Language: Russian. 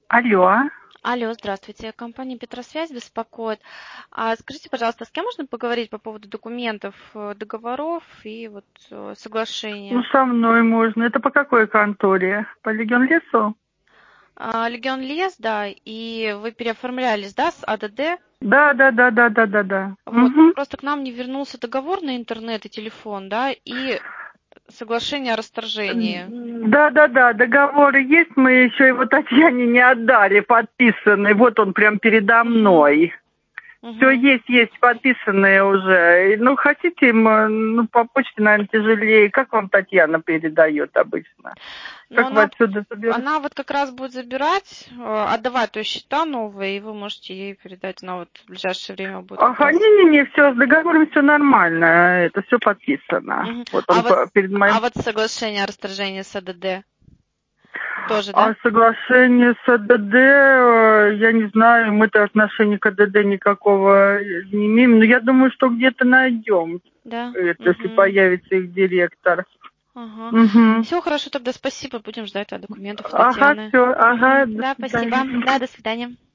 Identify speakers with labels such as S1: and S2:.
S1: Алло.
S2: Алло, здравствуйте. Компания Петросвязь беспокоит. Скажите, пожалуйста, с кем можно поговорить по поводу документов, договоров и
S1: Ну,
S2: соглашения?
S1: со мной можно. Это по какой конторе? По Легионлесу?
S2: Легион Лес, да, и вы переоформлялись, да, с АДД?
S1: Да.
S2: Вот,
S1: Угу.
S2: просто к нам не вернулся договор на интернет и телефон, да, и соглашение о расторжении.
S1: Да, договоры есть, мы еще его Татьяне не отдали, подписанный. Вот он прям передо
S2: Угу,
S1: мной. Все
S2: угу.
S1: есть подписанные уже. Ну, хотите, по почте, наверное, тяжелее. Как вам Татьяна передает обычно?
S2: Но
S1: Как вы
S2: она,
S1: отсюда забираете?
S2: она вот как раз будет забирать, отдавать, то есть счета новые, и вы можете ей передать. Она вот в ближайшее время будет как
S1: Ага,
S2: раз.
S1: не, все, с договором все нормально, это все подписано.
S2: Мгм.
S1: Вот он перед
S2: А
S1: моим...
S2: вот соглашение о расторжении с АДД тоже,
S1: А
S2: да?
S1: соглашение с АДД, я не знаю, мы-то отношения к АДД никакого не имеем, но я думаю, что где-то найдем,
S2: Да.
S1: это, если
S2: Угу.
S1: появится их директор.
S2: Ага.
S1: Угу.
S2: Все хорошо, тогда спасибо. Будем ждать документов от
S1: Ага,
S2: Татьяны.
S1: все, ага,
S2: Мгм.
S1: до
S2: Да, спасибо.
S1: свидания.
S2: Да, до свидания.